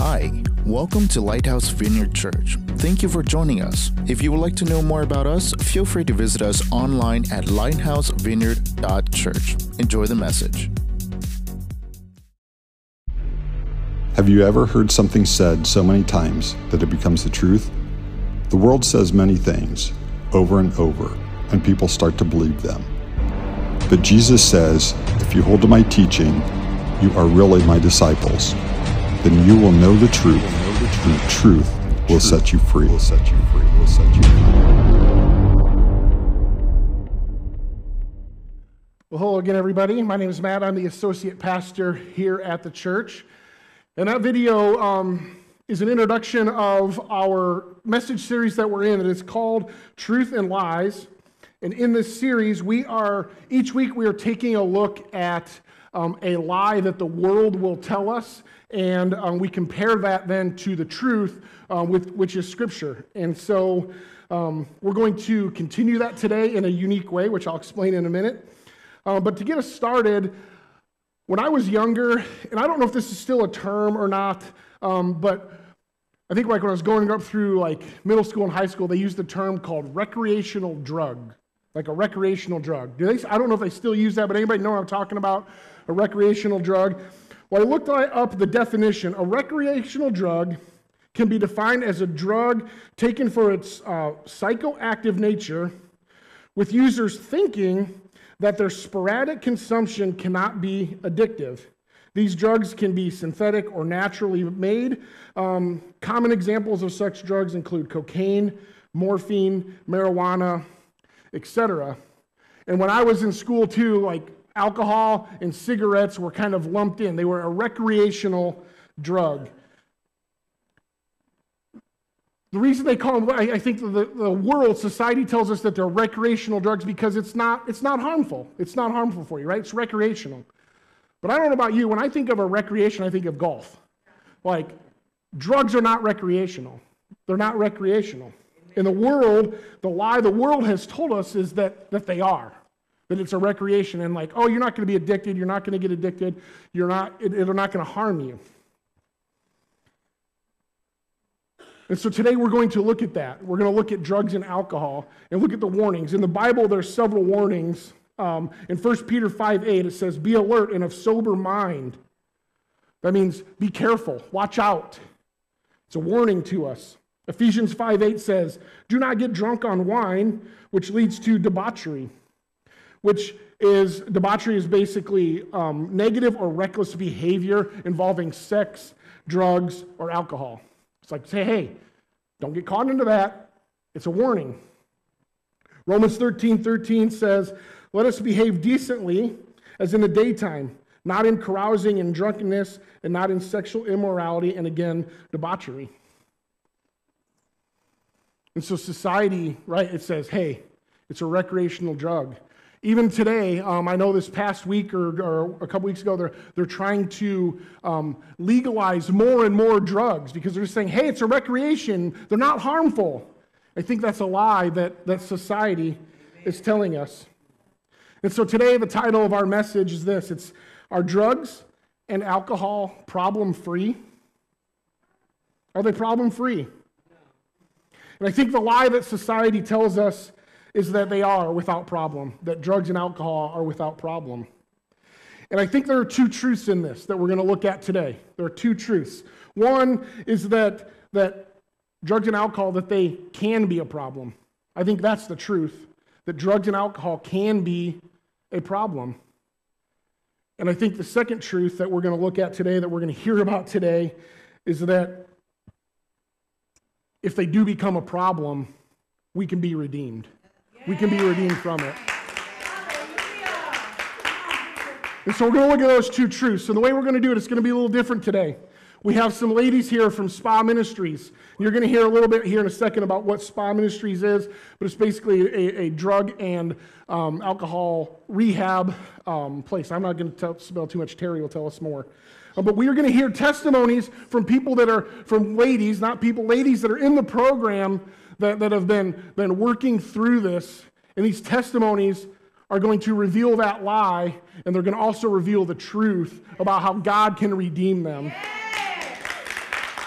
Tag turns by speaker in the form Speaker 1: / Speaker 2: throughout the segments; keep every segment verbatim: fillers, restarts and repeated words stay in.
Speaker 1: Hi, welcome to Lighthouse Vineyard Church. Thank you for joining us. If you would like to know more about us, feel free to visit us online at lighthouse vineyard dot church. Enjoy the message.
Speaker 2: Have you ever heard something said so many times that it becomes the truth? The world says many things over and over, and people start to believe them. But Jesus says, if you hold to my teaching, you are really my disciples. Then you will know the truth, and the truth will set you free. Will set you free. Will set you free.
Speaker 3: Well, hello again, everybody. My name is Matt. I'm the associate pastor here at the church. And that video um, is an introduction of our message series that we're in. It is called Truth and Lies. And in this series, we are, each week we are taking a look at um, a lie that the world will tell us, and um, we compare that then to the truth, uh, with which is Scripture. And so um, we're going to continue that today in a unique way, which I'll explain in a minute. Uh, but to get us started, when I was younger, and I don't know if this is still a term or not, um, but I think like when I was going up through like middle school and high school, they used the term called recreational drug, like a recreational drug. Do they? I don't know if they still use that, but anybody know what I'm talking about? A recreational drug? Well, I looked up the definition. A recreational drug can be defined as a drug taken for its uh, psychoactive nature, with users thinking that their sporadic consumption cannot be addictive. These drugs can be synthetic or naturally made. Um, common examples of such drugs include cocaine, morphine, marijuana, et cetera. And when I was in school too, like alcohol and cigarettes were kind of lumped in. They were a recreational drug. The reason they call them, I think the, the world, society tells us that they're recreational drugs because it's not, it's not harmful. It's not harmful for you, right? It's recreational. But I don't know about you, when I think of a recreation, I think of golf. Like, drugs are not recreational. They're not recreational. In the world, the lie the world has told us is that, that they are. That it's a recreation, and like, oh, you're not going to be addicted, you're not going to get addicted, you're not, it, it's not going to harm you. And so today we're going to look at that. We're going to look at drugs and alcohol and look at the warnings. In the Bible, there's several warnings. Um, in First Peter five eight, it says, be alert and of sober mind. That means be careful, watch out. It's a warning to us. Ephesians five eight says, do not get drunk on wine, which leads to debauchery. Which is, debauchery is basically um, negative or reckless behavior involving sex, drugs, or alcohol. It's like, say, hey, don't get caught into that. It's a warning. Romans thirteen thirteen says, let us behave decently as in the daytime, not in carousing and drunkenness, and not in sexual immorality, and again, debauchery. And so society, right, it says, hey, it's a recreational drug. Even today, um, I know this past week or, or a couple weeks ago, they're, they're trying to um, legalize more and more drugs because they're just saying, hey, it's a recreation. They're not harmful. I think that's a lie that, that society is telling us. And so today, the title of our message is this. It's, are drugs and alcohol problem-free? Are they problem-free? And I think the lie that society tells us is that they are without problem, that drugs and alcohol are without problem. And I think there are two truths in this that we're going to look at today. There are two truths. One is that, that drugs and alcohol, that they can be a problem. I think that's the truth, that drugs and alcohol can be a problem. And I think the second truth that we're going to look at today, that we're going to hear about today, is that if they do become a problem, we can be redeemed. We can be redeemed from it. And so we're going to look at those two truths. So the way we're going to do it, it's going to be a little different today. We have some ladies here from Spa Ministries. You're going to hear a little bit here in a second about what Spa Ministries is, but it's basically a, a drug and um, alcohol rehab um, place. I'm not going to tell, spell too much. Terry will tell us more. Uh, but we are going to hear testimonies from people that are, from ladies, not people, ladies that are in the program that, that have been, been working through this. And these testimonies are going to reveal that lie, and they're going to also reveal the truth about how God can redeem them.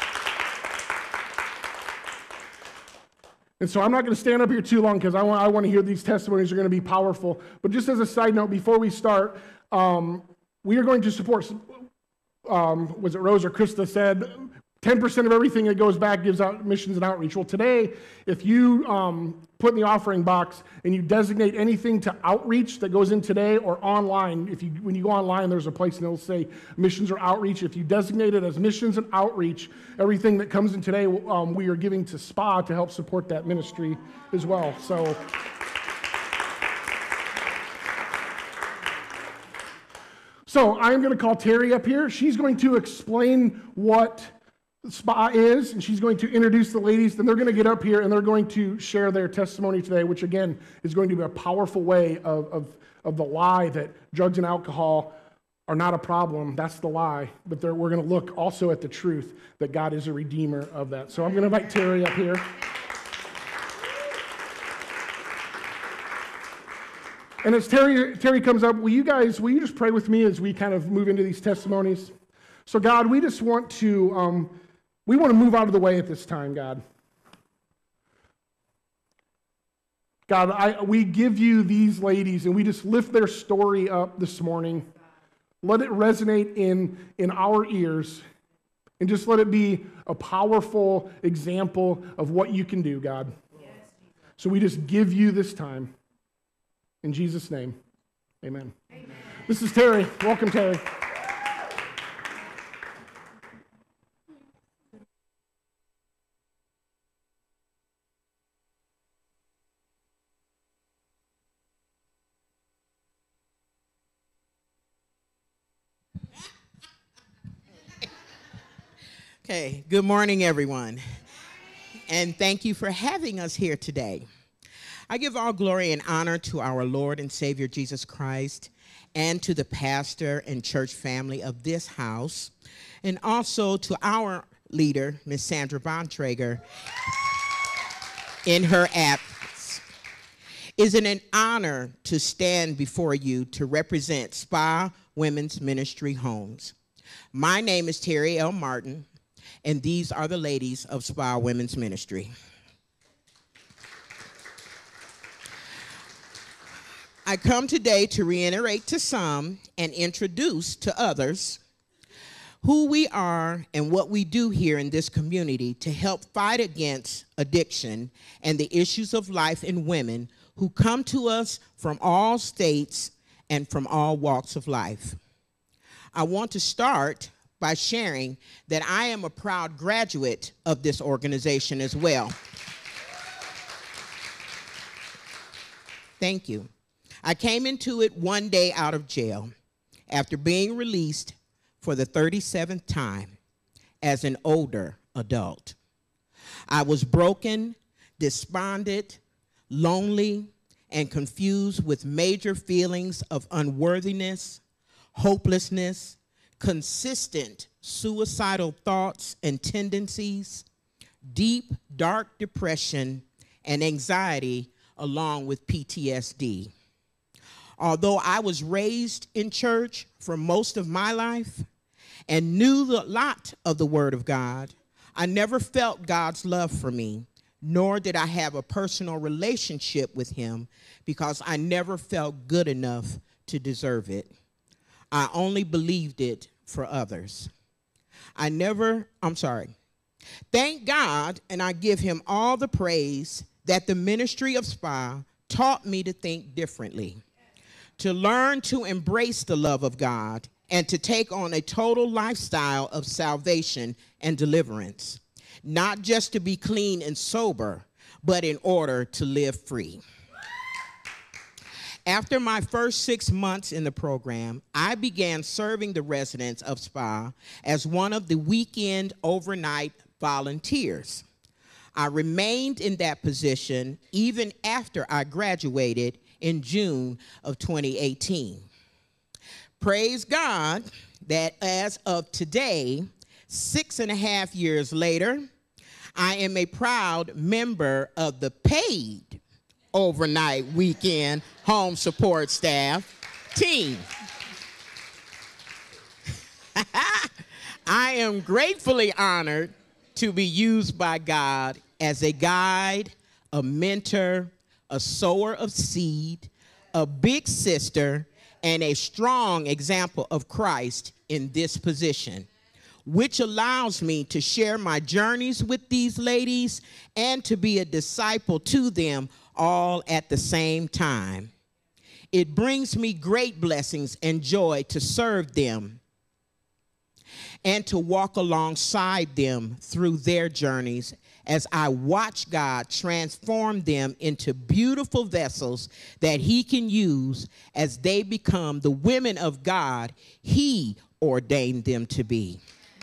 Speaker 3: And so I'm not going to stand up here too long because I want, I want to hear these testimonies are going to be powerful. But just as a side note, before we start, um, we are going to support, um, was it Rose or Krista said, ten percent of everything that goes back gives out missions and outreach. Well, today, if you um, put in the offering box and you designate anything to outreach that goes in today or online, if you when you go online, there's a place and it'll say missions or outreach. If you designate it as missions and outreach, everything that comes in today, um, we are giving to S P A to help support that ministry as well. So. So I'm going to call Terry up here. She's going to explain what S P A is, and she's going to introduce the ladies. Then they're going to get up here and they're going to share their testimony today, which again is going to be a powerful way of, of, of the lie that drugs and alcohol are not a problem. That's the lie. But we're going to look also at the truth that God is a redeemer of that. So I'm going to invite Terry up here. And as Terry, Terry comes up, will you guys, will you just pray with me as we kind of move into these testimonies? So God, we just want to, um, we want to move out of the way at this time, God. God, I, we give you these ladies and we just lift their story up this morning. Let it resonate in, in our ears and just let it be a powerful example of what you can do, God. So we just give you this time. In Jesus' name, amen. Amen. This is Terry. Welcome, Terry.
Speaker 4: Okay, good morning, everyone. And thank you for having us here today. I give all glory and honor to our Lord and Savior Jesus Christ and to the pastor and church family of this house, and also to our leader, Miz Sandra Bontrager, in her absence. It is an honor to stand before you to represent S P A Women's Ministry Homes. My name is Terry L. Martin, and these are the ladies of S P A Women's Ministry. I come today to reiterate to some and introduce to others who we are and what we do here in this community to help fight against addiction and the issues of life in women who come to us from all states and from all walks of life. I want to start by sharing that I am a proud graduate of this organization as well. Thank you. I came into it one day out of jail after being released for the thirty-seventh time as an older adult. I was broken, despondent, lonely, and confused with major feelings of unworthiness, hopelessness, consistent suicidal thoughts and tendencies, deep, dark depression, and anxiety, along with P T S D. Although I was raised in church for most of my life and knew a lot of the Word of God, I never felt God's love for me, nor did I have a personal relationship with Him because I never felt good enough to deserve it. I only believed it for others. I never, I'm sorry. Thank God, and I give Him all the praise, that the ministry of S P A taught me to think differently, to learn to embrace the love of God, and to take on a total lifestyle of salvation and deliverance, not just to be clean and sober, but in order to live free. After my first six months in the program, I began serving the residents of S P A as one of the weekend overnight volunteers. I remained in that position even after I graduated in June of twenty eighteen. Praise God that as of today, six and a half years later, I am a proud member of the paid overnight weekend home support staff team. I am gratefully honored to be used by God as a guide, a mentor, a sower of seed, a big sister, and a strong example of Christ in this position, which allows me to share my journeys with these ladies and to be a disciple to them all at the same time. It brings me great blessings and joy to serve them and to walk alongside them through their journeys as I watch God transform them into beautiful vessels that he can use as they become the women of God he ordained them to be.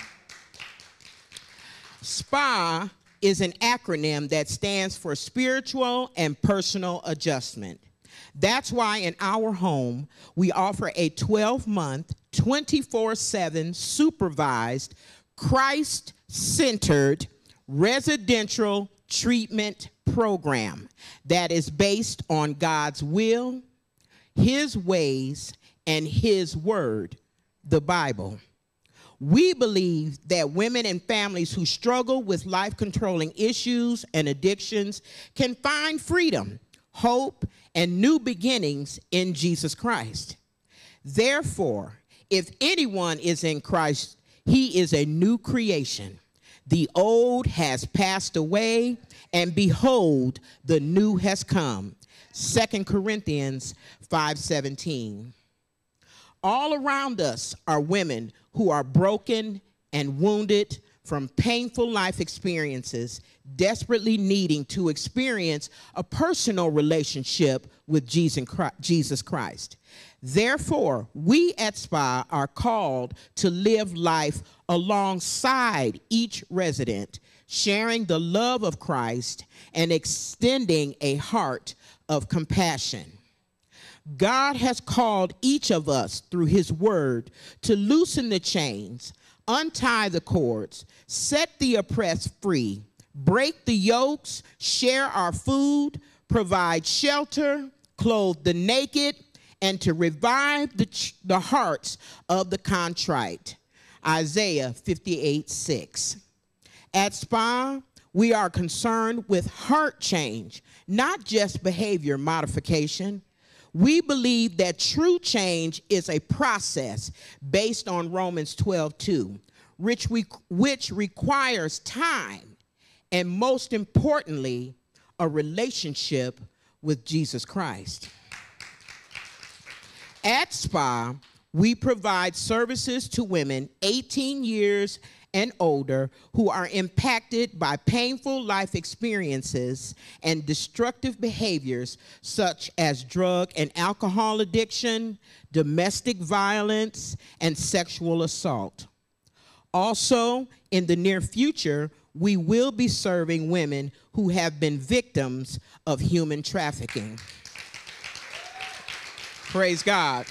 Speaker 4: SPA is an acronym that stands for Spiritual and Personal Adjustment. That's why in our home, we offer a twelve-month, twenty-four seven supervised, Christ-centered residential treatment program that is based on God's will, his ways, and his word, the Bible. We believe that women and families who struggle with life-controlling issues and addictions can find freedom, hope, and new beginnings in Jesus Christ. Therefore, if anyone is in Christ, he is a new creation. The old has passed away, and behold, the new has come. Second Corinthians five seventeen. All around us are women who are broken and wounded from painful life experiences, desperately needing to experience a personal relationship with Jesus Christ. Therefore, we at SPA are called to live life alongside each resident, sharing the love of Christ and extending a heart of compassion. God has called each of us through his word to loosen the chains, untie the cords, set the oppressed free, break the yokes, share our food, provide shelter, clothe the naked, and to revive the, the hearts of the contrite. Isaiah fifty-eight six. At SPA, we are concerned with heart change, not just behavior modification. We believe that true change is a process based on Romans twelve two, which, we, which requires time and, most importantly, a relationship with Jesus Christ. At SPA, we provide services to women eighteen years and older who are impacted by painful life experiences and destructive behaviors such as drug and alcohol addiction, domestic violence, and sexual assault. Also, in the near future, we will be serving women who have been victims of human trafficking. Praise God.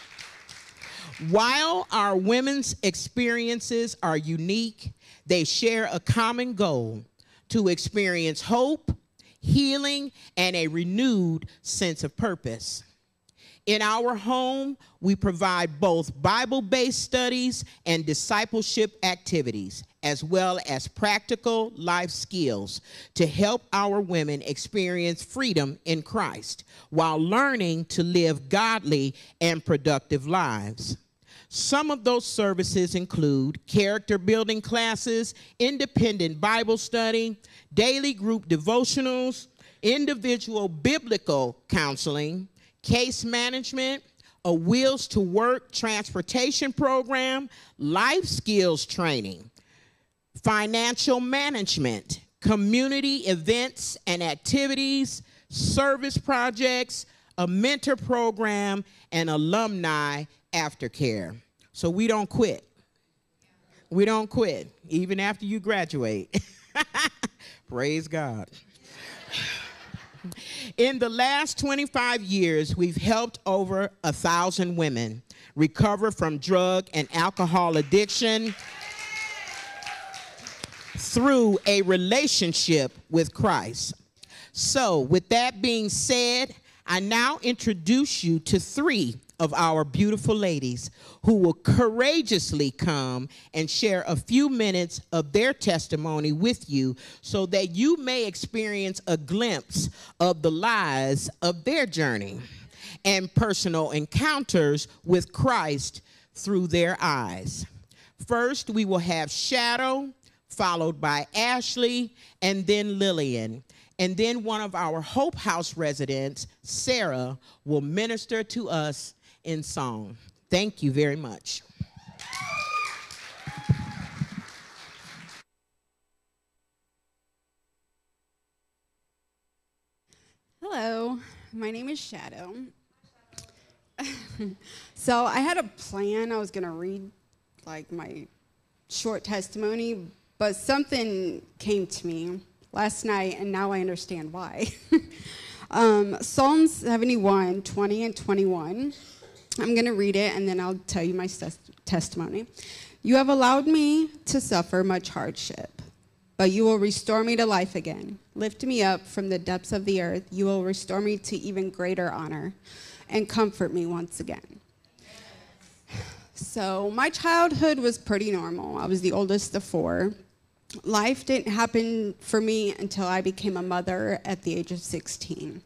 Speaker 4: While our women's experiences are unique, they share a common goal: to experience hope, healing, and a renewed sense of purpose. In our home, we provide both Bible-based studies and discipleship activities, as well as practical life skills to help our women experience freedom in Christ while learning to live godly and productive lives. Some of those services include character building classes, independent Bible study, daily group devotionals, individual biblical counseling, case management, a Wheels to Work transportation program, life skills training, financial management, community events and activities, service projects, a mentor program, and alumni aftercare. So we don't quit. We don't quit, even after you graduate. Praise God. In the last twenty-five years, we've helped over a thousand women recover from drug and alcohol addiction through a relationship with Christ. So, with that being said, I now introduce you to three of our beautiful ladies who will courageously come and share a few minutes of their testimony with you so that you may experience a glimpse of the lies of their journey and personal encounters with Christ through their eyes. First, we will have Shadow, followed by Ashley, and then Lillian. And then one of our Hope House residents, Sarah, will minister to us in song. Thank you very much.
Speaker 5: Hello, my name is Shadow. So I had a plan. I was going to read like my short testimony, but something came to me last night, and now I understand why. um, Psalm seventy-one, twenty and twenty-one. I'm going to read it, and then I'll tell you my tes- testimony. You have allowed me to suffer much hardship, but you will restore me to life again. Lift me up from the depths of the earth. You will restore me to even greater honor and comfort me once again. So my childhood was pretty normal. I was the oldest of four. Life didn't happen for me until I became a mother at the age of sixteen.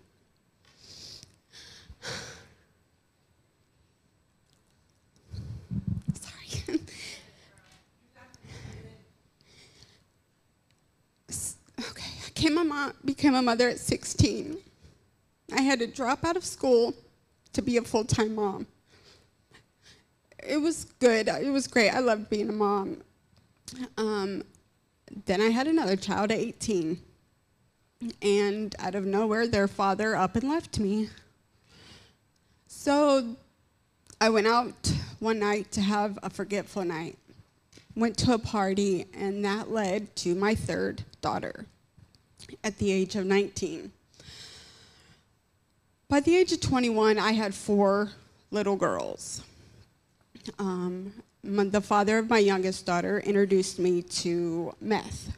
Speaker 5: Sorry. Okay, I came a mom, became a mother at sixteen. I had to drop out of school to be a full-time mom. It was good. It was great. I loved being a mom. Um, then I had another child at eighteen. And out of nowhere, their father up and left me. So I went out one night to have a forgetful night. Went to a party, and that led to my third daughter at the age of nineteen. By the age of twenty-one, I had four little girls. Um, my, the father of my youngest daughter introduced me to meth.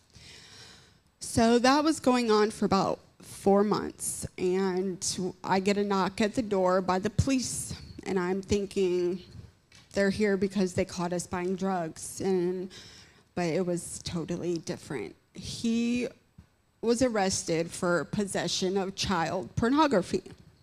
Speaker 5: So that was going on for about four months, and I get a knock at the door by the police, and I'm thinking they're here because they caught us buying drugs, and but it was totally different. He was arrested for possession of child pornography,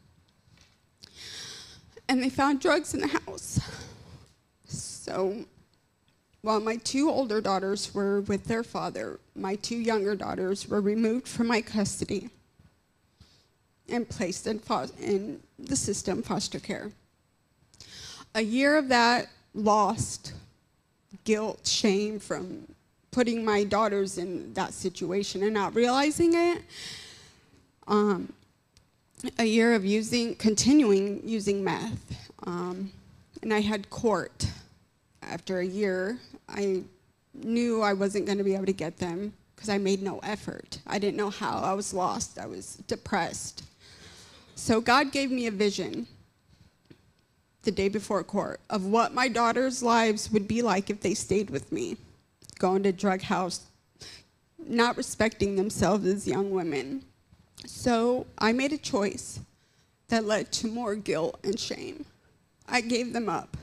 Speaker 5: and they found drugs in the house. So while my two older daughters were with their father, my two younger daughters were removed from my custody and placed in, fo- in the system foster care. A year of that lost, guilt, shame from putting my daughters in that situation and not realizing it. Um, a year of using, continuing using meth. Um, and I had court. After a year, I knew I wasn't going to be able to get them because I made no effort. I didn't know how. I was lost. I was depressed. So God gave me a vision the day before court of what my daughters' lives would be like if they stayed with me, going to drug house, not respecting themselves as young women. So I made a choice that led to more guilt and shame. I gave them up.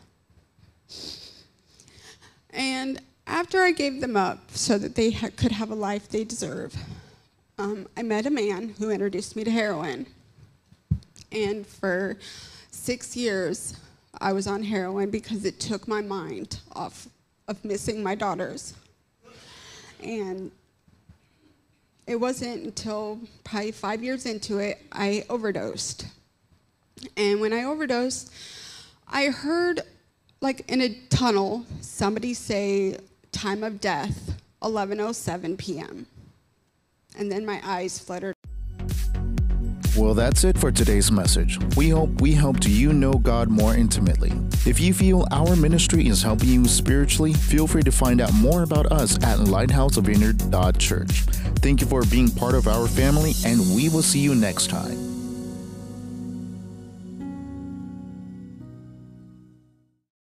Speaker 5: And after I gave them up so that they ha- could have a life they deserve, um, I met a man who introduced me to heroin. And for six years, I was on heroin because it took my mind off of missing my daughters. And it wasn't until probably five years into it, I overdosed. And when I overdosed, I heard, like in a tunnel, somebody say, time of death, eleven oh seven p.m. And then my eyes fluttered.
Speaker 1: Well, that's it for today's message. We hope we helped you know God more intimately. If you feel our ministry is helping you spiritually, feel free to find out more about us at lighthouse vineyard dot church. Thank you for being part of our family, and we will see you next time.